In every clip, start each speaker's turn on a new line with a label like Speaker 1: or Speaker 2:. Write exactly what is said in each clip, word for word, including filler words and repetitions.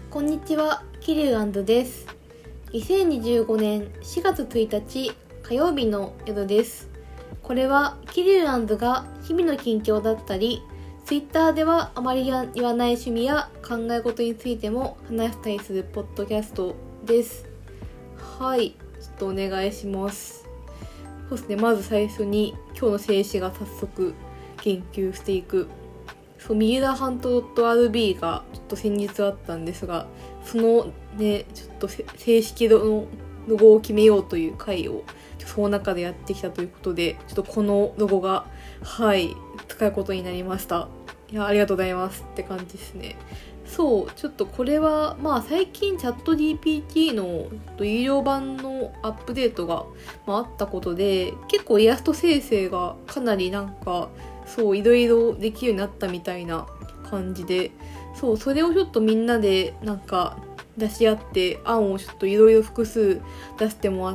Speaker 1: こんにちは、キリュウ&です。にせんにじゅうごねんしがつついたち火曜日の夜です。これはキリュウ&が日々の近況だったり、ツイッターではあまり言わない趣味や考え事についても話したりするポッドキャストです。はい、ちょっとお願いします。そうですね、まず最初に今日の静止が早速研究していく。そう、三浦半島 .rb がちょっと先日あったんですが、そのね、ちょっと正式のロゴを決めようという回をその中でやってきたということで、ちょっとこのロゴがはい使うことになりました。いや、ありがとうございますって感じですね。そう、ちょっとこれはまあ最近チャット ジーピーティー の有料版のアップデートが、まあ、あったことで、結構イラスト生成がかなりなんかそういろいろできるようになったみたいな感じで、そうそれをちょっとみんなでなんか出し合って案をちょっといろいろ複数出してもらって、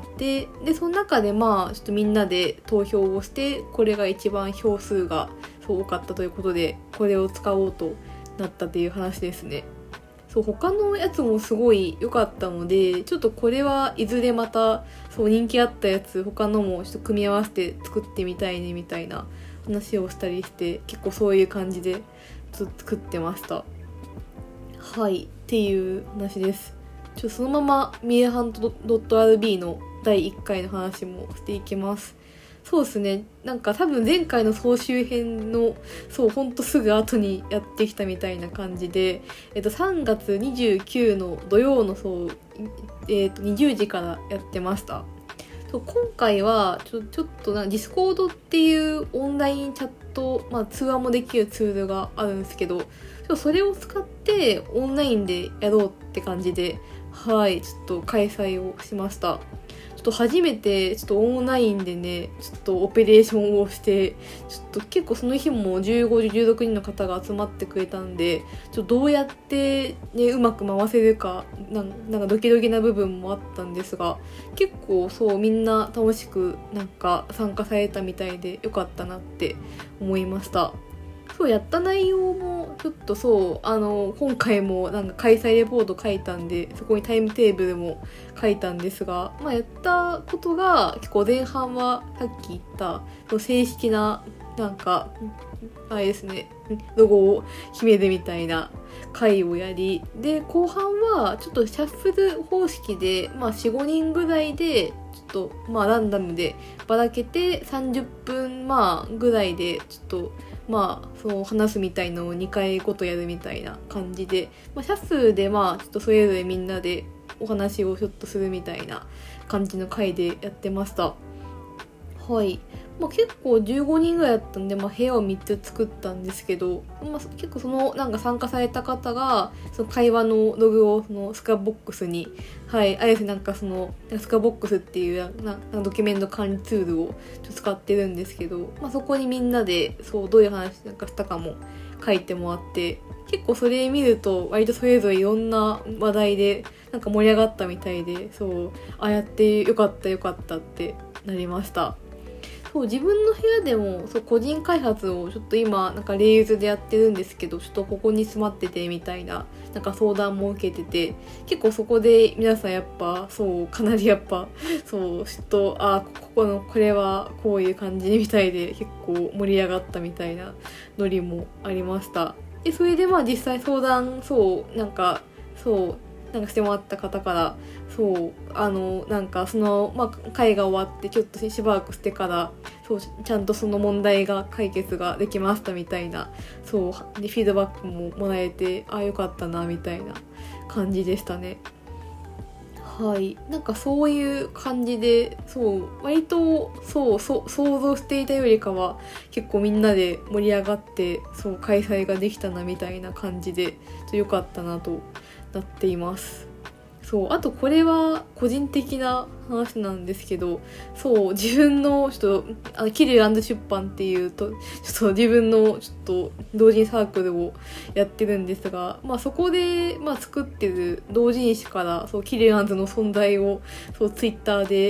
Speaker 1: でその中でまあちょっとみんなで投票をして、これが一番票数がそう多かったということで、これを使おうとなったっていう話ですね。そう、他のやつもすごい良かったので、ちょっとこれはいずれまたそう人気あったやつ他のもちょっと組み合わせて作ってみたいねみたいな話をしたりして、結構そういう感じでちょっと作ってました。はいっていう話です。ちょっとそのままミエハント .rb のだいいっかいの話もしていきます。そうですね、なんか多分前回の総集編のそうほんとすぐ後にやってきたみたいな感じで、えっと、さんがつにじゅうくにちの土曜のそう、えっと、にじゅうじからやってました。そう今回はちょ、ちょっとなディスコードっていうオンラインチャット、まあ、通話もできるツールがあるんですけど、ちょっとそれを使ってオンラインでやろうって感じで、はいちょっと開催をしました。ちょっと初めてちょっとオンラインでね、ちょっとオペレーションをして、ちょっと結構その日もじゅうご、じゅうろくにんの方が集まってくれたんで、ちょっとどうやってねうまく回せるかな、なんかドキドキな部分もあったんですが、結構そうみんな楽しくなんか参加されたみたいでよかったなって思いました。そうやった内容もちょっとそうあの今回もなんか開催レポート書いたんで、そこにタイムテーブルも書いたんですが、まあ、やったことが結構前半はさっき言った正式ななんかあれですねロゴを決めるみたいな回をやり、で後半はちょっとシャッフル方式で、まあ、よん、ごにんぐらいでちょっとまあランダムでばらけてさんじゅっぷんまあぐらいでちょっとまあそう話すみたいのをにかいごとやるみたいな感じで、まあ、シャッフルでまあちょっとそれぞれみんなでお話をちょっとするみたいな感じの回でやってました。はい、まあ、結構じゅうごにんぐらいだったんで、まあ、部屋をみっつ作ったんですけど、まあ、結構そのなんか参加された方がその会話のログをそのスクラボックスに、はいあれですね、なんかそのスクラボックスっていうななドキュメント管理ツールをちょっと使ってるんですけど、まあ、そこにみんなでそうどういう話なんかしたかも書いてもらって、結構それ見ると割とそれぞれいろんな話題でなんか盛り上がったみたいで、そうああやってよかったよかったってなりました。そう自分の部屋でもそう個人開発をちょっと今なんかレイユーズでやってるんですけど、ちょっとここに詰まっててみたいななんか相談も受けてて、結構そこで皆さんやっぱそうかなりやっぱそうちょっとあここのこれはこういう感じみたいで結構盛り上がったみたいなノリもありました。でそれでまあ実際相談そうなんかそうなんかしてもらった方からそうあのなんかその、まあ、会が終わってちょっとしばらくしてからそうちゃんとその問題が解決ができましたみたいなそうでフィードバックももらえて、あよかったなみたいな感じでしたね。はい、なんかそういう感じでそう割とそうそう想像していたよりかは結構みんなで盛り上がってそう開催ができたなみたいな感じで良かったなとなっています。そうあとこれは個人的な話なんですけど、そう自分のちょっとあのキリュウ&出版っていうとちょっと自分のちょっと同人サークルをやってるんですが、まあそこでまあ作ってる同人誌からそうキリュウ&の存在をそうツイッターで知っ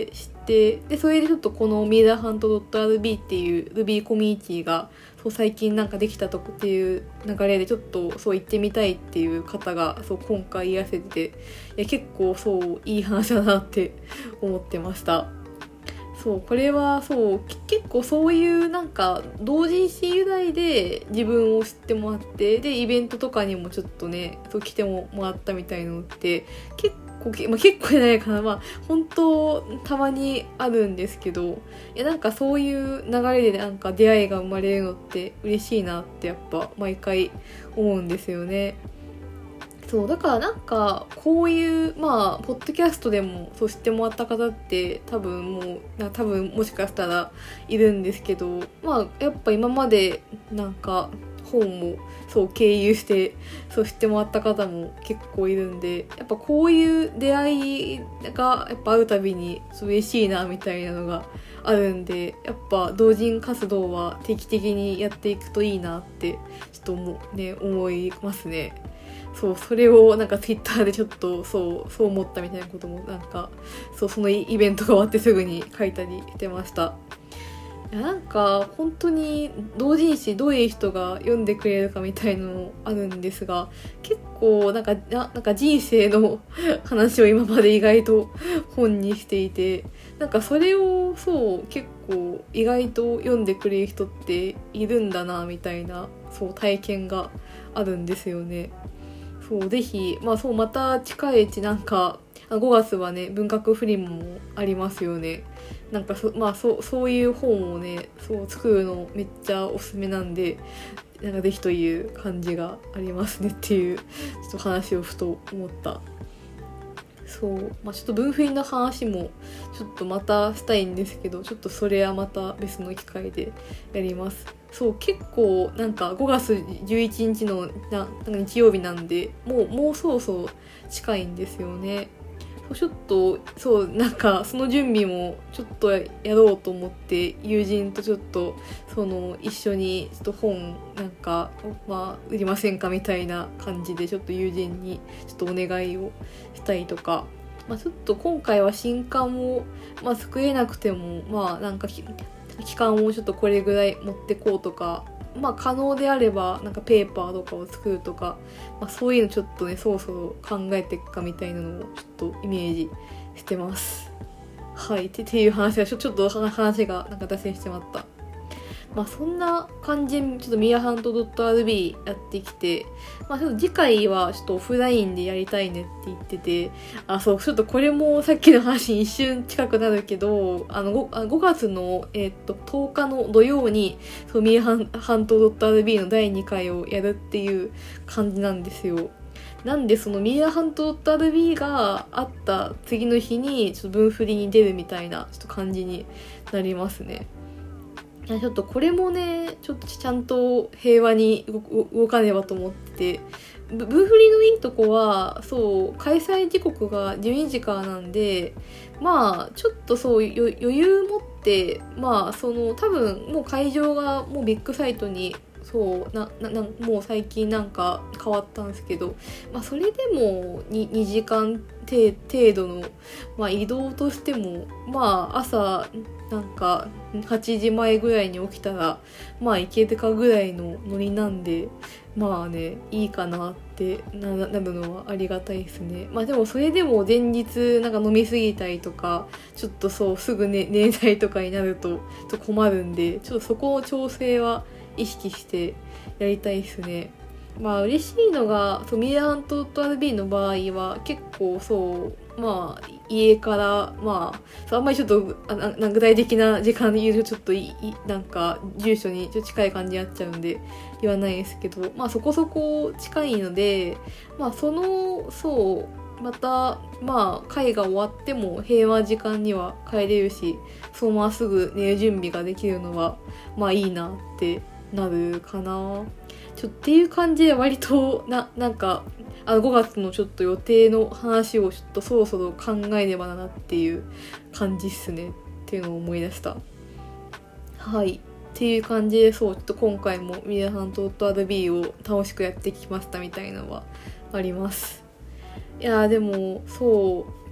Speaker 1: て、でそれでちょっとこのミーダーハント .rb っていう Ruby コミュニティがそう最近なんかできたとかっていう流れでちょっとそう行ってみたいっていう方がそう今回いらせてて、いや結構そういい話だなって思ってました。そうこれはそう結構そういうなんか同人誌由来で自分を知ってもらって、でイベントとかにもちょっとねそう来てもらったみたいなのって結構、まあ、結構じゃないかな、まあ本当たまにあるんですけど、いやなんかそういう流れでなんか出会いが生まれるのって嬉しいなってやっぱ毎回思うんですよね。そうだからなんかこういうまあポッドキャストでもそう知ってもらった方って多分もうな多分もしかしたらいるんですけど、まあやっぱ今までなんか本もそう経由してそう知ってもらった方も結構いるんで、やっぱこういう出会いがやっぱ会うたびに嬉しいなみたいなのがあるんで、やっぱ同人活動は定期的にやっていくといいなってちょっともね思いますね。そうそれをなんかツイッターでちょっとそうそう思ったみたいなこともなんかそうそのイベントが終わってすぐに書いたりしてました。いやなんか本当に同人誌どういう人が読んでくれるかみたいなのあるんですが、結構なんかななんか人生の話を今まで意外と本にしていて、なんかそれをそう結構意外と読んでくれる人っているんだなみたいなそう体験があるんですよね。そうぜひ、まあそうまた近いうちなんかごがつはね文学フリマもありますよね。なんかそまあそうそういう本をねそう作るのめっちゃおすすめなんで、なんかぜひという感じがありますねっていうちょっと話をふと思った。そうまあちょっと文フリの話もちょっとまたしたいんですけど、ちょっとそれはまた別の機会でやります。そう結構なんかごがつじゅういちにちのな日曜日なんで、もうもうそろそろ近いんですよね。ちょっとそうなんかその準備もちょっとやろうと思って友人とちょっとその一緒にちょっと本なんかまあ売りませんかみたいな感じでちょっと友人にちょっとお願いをしたりとか、まあ、ちょっと今回は新刊をまあ作れなくてもまあなんか期間をちょっとこれぐらい持ってこうとか、まあ可能であればなんかペーパーとかを作るとか、まあ、そういうのちょっとねそろそろ考えていくかみたいなのをちょっとイメージしてます。はいっていう話がちょちょっと話がなんか脱線してまった。まあそんな感じでちょっとミアハント .rb やってきて、まあちょっと次回はちょっとオフラインでやりたいねって言ってて、あ、そう、ちょっとこれもさっきの話に一瞬近くなるけど、あの 5, ごがつの、えー、っととおかの土曜にそうミアハント .rb のだいにかいをやるっていう感じなんですよ。なんでそのミーアハント .rb があった次の日にちょっと分振りに出るみたいなちょっと感じになりますね。いやちょっとこれもねちょっとちゃんと平和に動かねばと思ってて、ブーフリーのいいとこはそう開催時刻がじゅうにじからなんで、まあちょっとそう余裕持ってまあその多分もう会場がもうビッグサイトにそうなななもう最近なんか変わったんですけど、まあそれでも 2, 2時間程度の、まあ、移動としてもまあ朝なんかはちじまえぐらいに起きたらまあ行けるかぐらいのノリなんで、まあねいいかなってなるのはありがたいですね。まあでもそれでも前日なんか飲みすぎたりとかちょっとそうすぐ寝寝たりとかになるとちょっと困るんで、ちょっとそこの調整は意識してやりたいですね。まあ嬉しいのがそうミーアハント .rb の場合は結構そうまあ家からまあそうあんまりちょっとあな具体的な時間で言うとちょっといいなんか住所にちょっと近い感じになっちゃうんで言わないですけど、まあそこそこ近いのでまあそのそうまたまあ会が終わっても平和時間には帰れるし、そのまますぐ寝る準備ができるのはまあいいなってなるかな。ちょっていう感じで割とななんかあのごがつのちょっと予定の話をちょっとそろそろ考えねばなっていう感じっすねっていうのを思い出した。はいっていう感じでそうちょっと今回もミーアハント .rb を楽しくやってきましたみたいなのはあります。いやでもそう結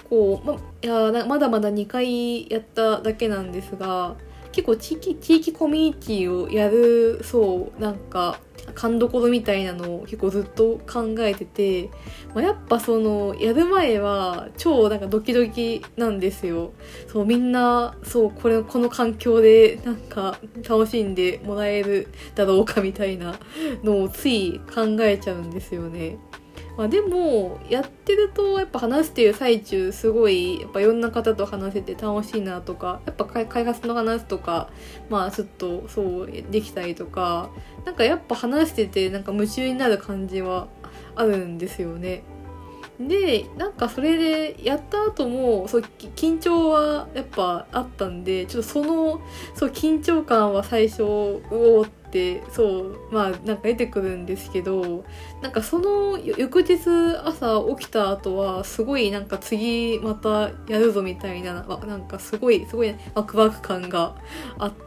Speaker 1: 構 ま, いやまだまだにかいやっただけなんですが、結構地域地域コミュニティをやるそうなんか勘どころみたいなのを結構ずっと考えてて、まあ、やっぱそのやる前は超なんかドキドキなんですよ。そうみんなそうこれこの環境でなんか楽しんでもらえるだろうかみたいなのをつい考えちゃうんですよね。まあ、でもやってるとやっぱ話してる最中すごいやっぱいろんな方と話せて楽しいなとか、やっぱ開発の話とかまあちょっとそうできたりとか、なんかやっぱ話しててなんか夢中になる感じはあるんですよね。でなんかそれでやった後もそう緊張はやっぱあったんで、ちょっとそのそう緊張感は最初うおーってそうまあなんか出てくるんですけど、なんかその翌日朝起きた後はすごいなんか次またやるぞみたいななんかすごいすごいワクワク感があって、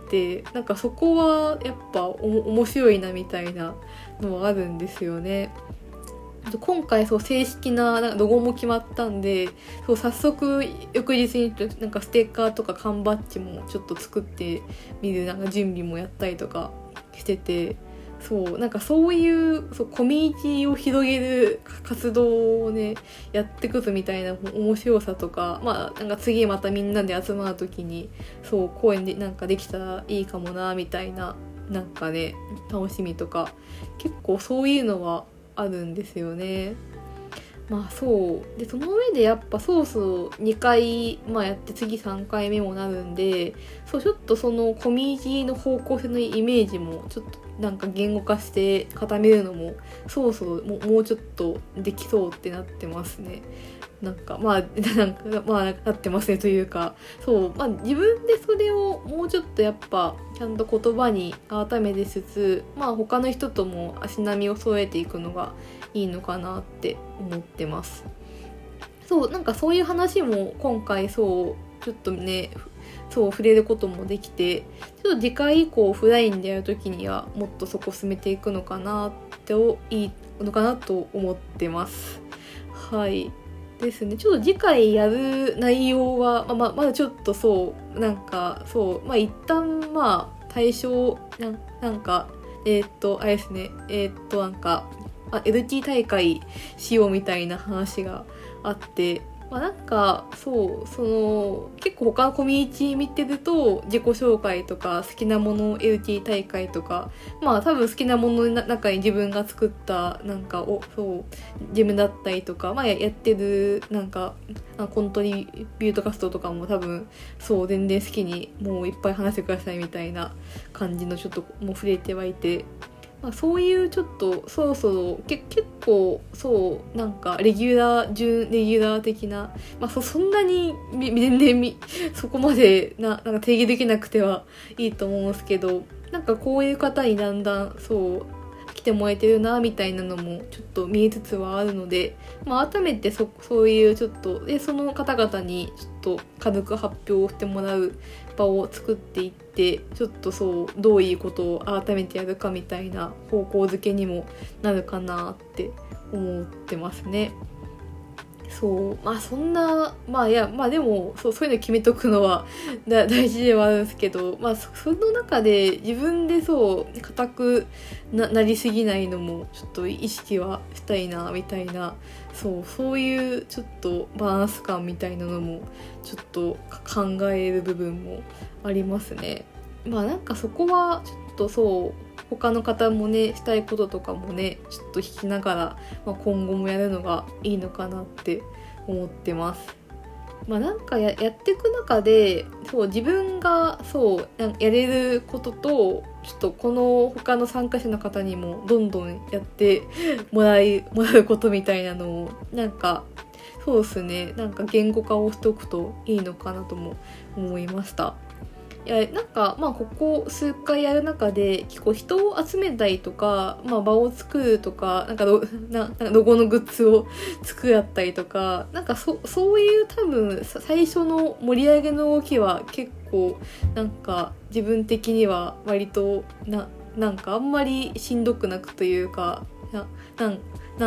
Speaker 1: なんかそこはやっぱお面白いなみたいなのはあるんですよね。今回そう正式ななんかロゴも決まったんで、そう早速翌日になんかステッカーとか缶バッジもちょっと作ってみるなんか準備もやったりとかしてて、そうなんかそういうそうコミュニティを広げる活動をねやってくるみたいな面白さとか、まあなんか次またみんなで集まる時にそう公園でなんかできたらいいかもなみたいななんかね楽しみとか結構そういうのはあるんですよね。まあそうでその上でやっぱソースをにかい、まあ、やって次さんかいめもなるんで、そうちょっとそのコミュニティの方向性のイメージもちょっとなんか言語化して固めるのもそろそろももうちょっとできそうってなってますね。なんかまあなんかまあなってますねというか、そうまあ自分でそれをもうちょっとやっぱちゃんと言葉に改めてしつつ、まあ他の人とも足並みを揃えていくのがいいのかなって思ってます。そうなんかそういう話も今回そうちょっとねそう触れることもできて、ちょっと次回以降オフラインでやるときにはもっとそこ進めていくのかなっていいのかなと思ってます。はいですね。ちょっと次回やる内容は、まあ、まあまだちょっとそうなんかそうまあ一旦まあ対象ななんかえー、っとあれですねえー、っとなんかあ エルティー 大会しようみたいな話があって、まあ、なんかそうその結構他のコミュニティ見てると自己紹介とか好きなもの エルティー 大会とか、まあ多分好きなものの中に自分が作ったなんかおそうジムだったりとか、まあ、やってるなんかコントリビュートカストとかも多分そう全然好きにもういっぱい話してくださいみたいな感じのちょっともう触れてはいて。まあ、そういうちょっとそろそろけ結構そうなんかレギュラー準レギュラー的な、まあ、そ, そんなに全然みそこまで な, なんか定義できなくてはいいと思うんですけど、なんかこういう方にだんだんそう来てもらえてるなみたいなのもちょっと見えつつはあるので、まあ、改めて そ, そういうちょっとでその方々にちょっと軽く発表をしてもらう場を作っていって、ちょっとそうどういうことを改めてやるかみたいな方向づけにもなるかなって思ってますね。そうまあそんなまあいやまあでもそうそういうの決めとくのはだ大事ではあるんですけど、まあ そ, その中で自分でそう固く な, なりすぎないのもちょっと意識はしたいなみたいな、そうそういうちょっとバランス感みたいなのもちょっと考える部分もありますね。まあなんかそこはちょっとそう他の方もねしたいこととかもねちょっと聞きながら、まあ、今後もやるのがいいのかなって思ってます。まあなんか や, やっていく中でそう自分がそうやれることとちょっとこの他の参加者の方にもどんどんやってもらいもらうことみたいなのをなんかそうですねなんか言語化をしておくといいのかなとも思いました。いやなんかまあここ数回やる中で結構人を集めたりとか、まあ、場を作るとかなんか ロ, ななんかロゴのグッズを作らったりとかなんか そ, そういう多分最初の盛り上げの動きは結構なんか自分的には割と な, なんかあんまりしんどくなくというかななんなん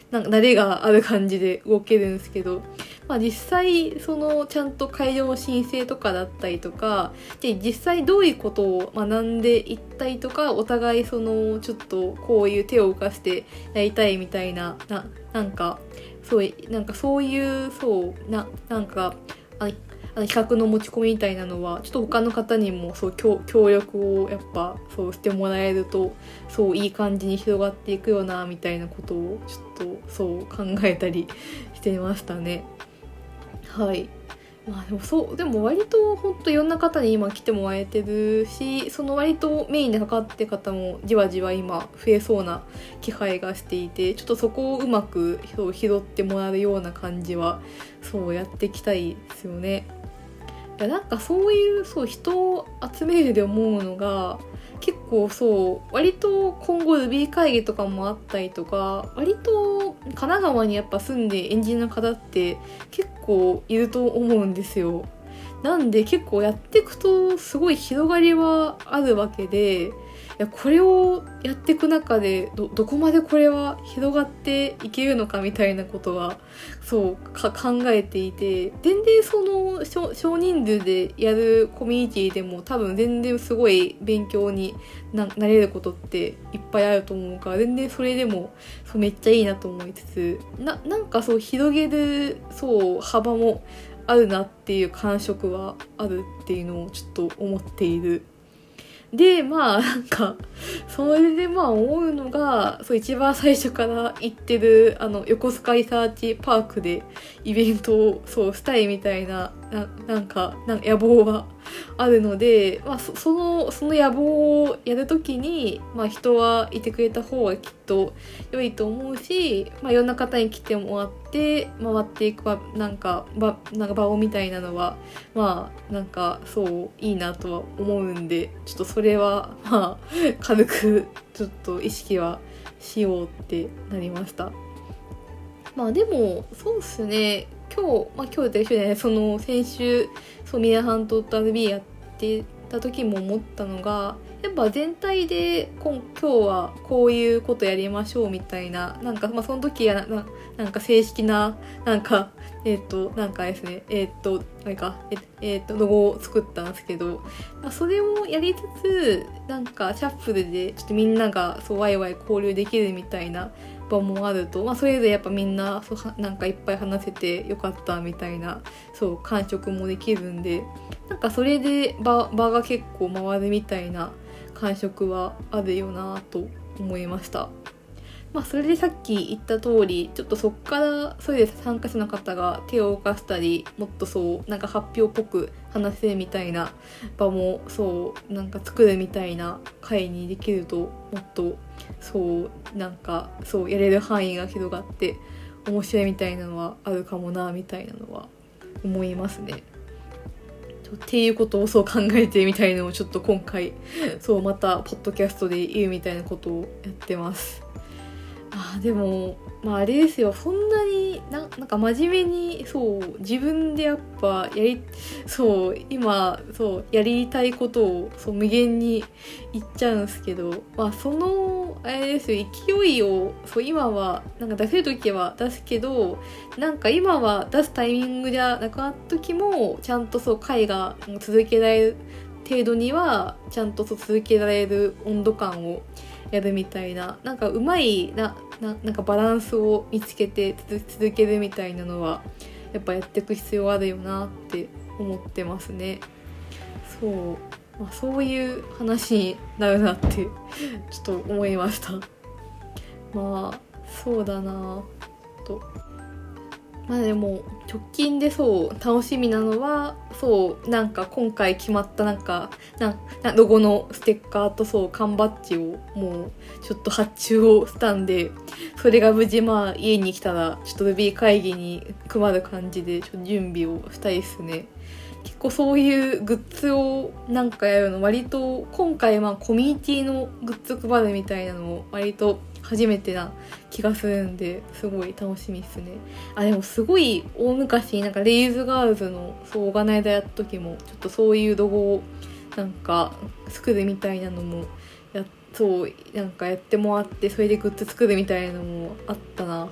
Speaker 1: なんか慣れがある感じで動けるんですけど、まあ実際そのちゃんと会場の申請とかだったりとかで、実際どういうことを学んでいったりとか、お互いそのちょっとこういう手を動かしてやりたいみたいな、な、なんかそうなんかそういうそうななんかああの企画の持ち込みみたいなのはちょっと他の方にもそう協協力をやっぱそうしてもらえるとそういい感じに広がっていくよなみたいなことをちょっとそう考えたりしてましたね。はい。まあでもそうでも割と本当いろんな方に今来てもらえてるし、その割とメインでかかってる方もじわじわ今増えそうな気配がしていて、ちょっとそこをうまくそう拾ってもらうような感じはそうやっていきたいですよね。いやなんかそういうそう人を集めるで思うのが結構そう割と今後 ルビー 会議とかもあったりとか、割と神奈川にやっぱ住んでエンジニアの方って結構いると思うんですよ。なんで結構やっていくとすごい広がりはあるわけで、いやこれをやっていく中で ど, どこまでこれは広がっていけるのかみたいなことはそうか考えていて、全然その 少, 少人数でやるコミュニティでも多分全然すごい勉強に な, なれることっていっぱいあると思うから、全然それでもそうめっちゃいいなと思いつつ、 な, なんかそう広げるそう幅もあるなっていう感触はあるっていうのをちょっと思っている。でまあなんかそれでまあ思うのが、そう一番最初から行ってるあの横須賀リサーチパークでイベントをそうしたいみたいな な, なんかなんか野望はあるので、まあ、そ, そのその野望をやるときに、まあ、人はいてくれた方がきっと良いと思うし、まあ、いろんな方に来てもらって回っていく場なんか場なんか場をみたいなのはまあなんかそういいなとは思うんで、ちょっとそれはまあ軽くちょっと意識はしようってなりました。まあでもそうっすね、今日、まあ今日と一緒で、ね、その先週そうミラハントと アールビー やってた時も思ったのが、やっぱ全体で今今日はこういうことやりましょうみたいな、なんかまあその時は な, なんか正式ななんかえっ、ー、となんかですねえっ、ー、とあれかえっ、えー、とロゴを作ったんですけど、まあ、それをやりつつなんかシャッフルでちょっとみんながそうワイワイ交流できるみたいな場もあると、まあ、それでやっぱみんなそうなんかいっぱい話せてよかったみたいなそう感触もできるんで、なんかそれで 場, 場が結構回るみたいな感触はあるよなと思いました。まあそれでさっき言った通り、ちょっとそっからそれで参加者の方が手を動かしたり、もっとそうなんか発表っぽく話せるみたいな場もそうなんか作るみたいな会にできると、もっとそうなんかそうやれる範囲が広がって面白いみたいなのはあるかもなみたいなのは思いますね。っていうことをそう考えてみたいのをちょっと今回そうまたポッドキャストで言うみたいなことをやってます。あでもまああれですよ、そんなに な, なんか真面目にそう自分でやっぱやりそう今そうやりたいことをそう無限に言っちゃうんですけど、まあそのあれですよ、勢いをそう今はなんか出せる時は出すけど、なんか今は出すタイミングじゃなくなった時もちゃんとそう会が続けられる程度にはちゃんとそう続けられる温度感をやるみたいな、なんかうまいな、な、なんかバランスを見つけて続けるみたいなのはやっぱやっていく必要あるよなって思ってますね。そう、まあ、そういう話になるなってちょっと思いました。まあそうだなと。まあでも直近でそう楽しみなのはそうなんか今回決まったなんかなロゴのステッカーとそう缶バッジをもうちょっと発注をしたんで、それが無事まあ家に来たらちょっと ルビー 会議に配る感じでちょっと準備をしたいですね。結構そういうグッズをなんかやるの割と今回まあコミュニティのグッズ配るみたいなのを割と初めてな気がするんで、すごい楽しみですね。あでもすごい大昔なんかレイズガールズのそうオーガナイザーやった時もちょっとそういうロゴをなんか作るみたいなのもやそうなんかやってもらって、それでグッズ作るみたいなのもあったな。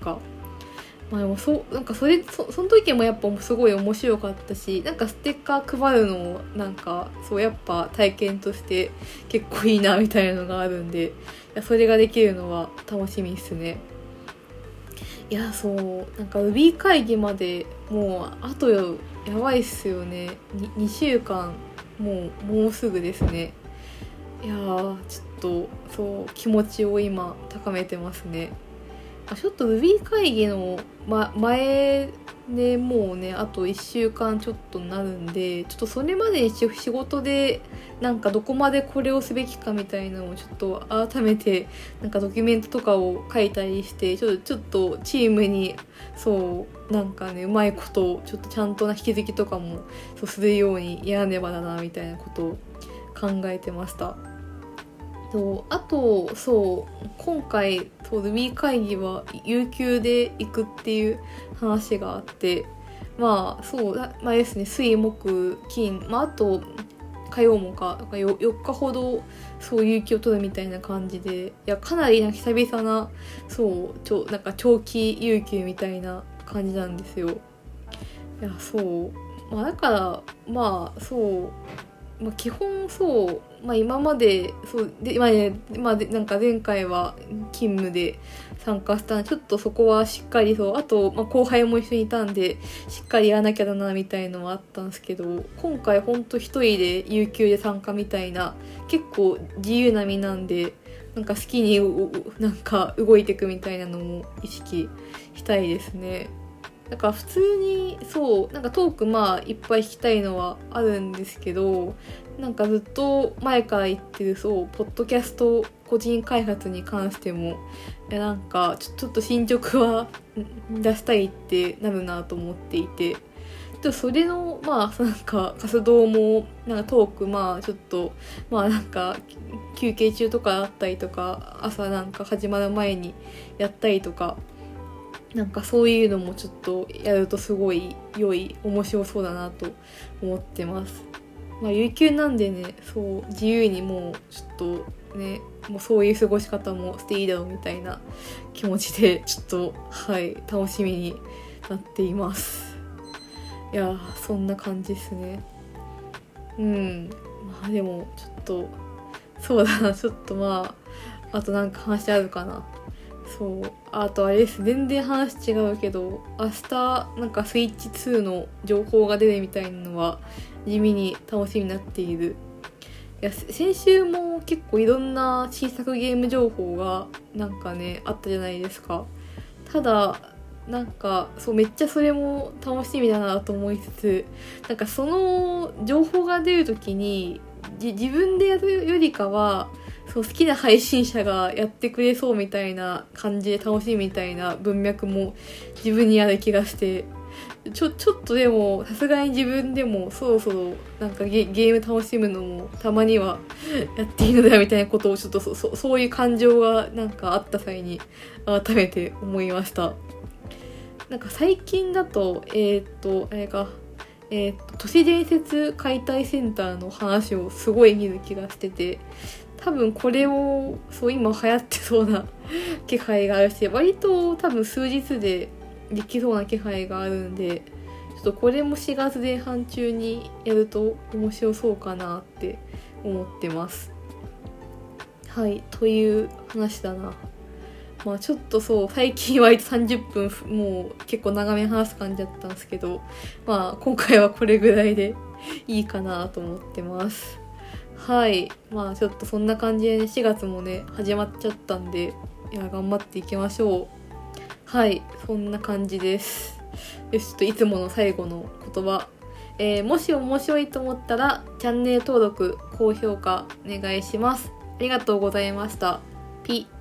Speaker 1: か。まあでもそう、なんかそれ、そ、その時もやっぱすごい面白かったし、なんかステッカー配るのもなんかそうやっぱ体験として結構いいなみたいなのがあるんで、いやそれができるのは楽しみですね。いやそうなんか Ruby 会議までもうあとやばいっすよね。ににしゅうかんもうもうすぐですね。いやーちょっとそう気持ちを今高めてますね。ちょっと Ruby 会議の、ま、前でもうねあといっしゅうかんちょっとになるんで、ちょっとそれまでに仕事でなんかどこまでこれをすべきかみたいなのをちょっと改めてなんかドキュメントとかを書いたりして、ちょっとちょっとチームにそうなんかねうまいことをちょっとちゃんとな引き継ぎとかもそうするようにやらねばだなみたいなことを考えてました。とあとそう今回そう Ruby 会議は有給で行くっていう話があって、まあそうまあですね水木金、まあ、あと火曜もかよっかほどそう有給を取るみたいな感じで、いやかなりな久々なそうちょなんか長期有給みたいな感じなんですよ。いやそうまあだからまあそうまあ、基本そう、まあ、今までそうで、まあねまあ、でなんか前回は勤務で参加したちょっとそこはしっかりそうあと、まあ、後輩も一緒にいたんでしっかりやらなきゃだなみたいのはあったんですけど、今回ほんと一人で有給で参加みたいな結構自由な身なんで、なんか好きになんか動いていくみたいなのも意識したいですね。なんか普通にそうなんかトークまあいっぱい聞きたいのはあるんですけど、なんかずっと前から言ってるそうポッドキャスト個人開発に関してもいやなんかちょ、ちょっと進捗は出したいってなるなと思っていて、ちょっとそれのまあなんか活動もなんかトークまあちょっとまあなんか休憩中とかあったりとか朝なんか始まる前にやったりとか。なんかそういうのもちょっとやるとすごい良い面白そうだなと思ってます。まあ有給なんでねそう自由にもうちょっとねもうそういう過ごし方もしていいだろうみたいな気持ちでちょっとはい楽しみになっています。いやそんな感じですね。うんまあでもちょっとそうだなちょっとまああとなんか話あるかな。そうあとあれです全然話違うけど明日なんかスイッチツーの情報が出るみたいなのは地味に楽しみになっている。いや先週も結構いろんな新作ゲーム情報がなんかねあったじゃないですか。ただなんかそうめっちゃそれも楽しみだなと思いつつ、なんかその情報が出るときにじ自分でやるよりかはそう好きな配信者がやってくれそうみたいな感じで楽しいみたいな文脈も自分にある気がして、ちょちょっとでもさすがに自分でもそろそろなんか ゲ, ゲーム楽しむのもたまにはやっていいのだみたいなことをちょっと そ, そ, そういう感情がなんかあった際に改めて思いました。なんか最近だとえー、っとあれかえー、っと都市伝説解体センターの話をすごい見る気がしてて、多分これをそう今流行ってそうな気配があるし、割と多分数日でできそうな気配があるんで、ちょっとこれもしがつぜん半中にやると面白そうかなって思ってます。はいという話だな。まあちょっとそう最近割とさんじゅっぷんもう結構長めに話す感じだったんですけど、まあ今回はこれぐらいでいいかなと思ってます。はいまあちょっとそんな感じで、ね、しがつもね始まっちゃったんで、いや頑張っていきましょう。はいそんな感じです。よしちょっといつもの最後の言葉、えー、もし面白いと思ったらチャンネル登録高評価お願いします。ありがとうございました。ピ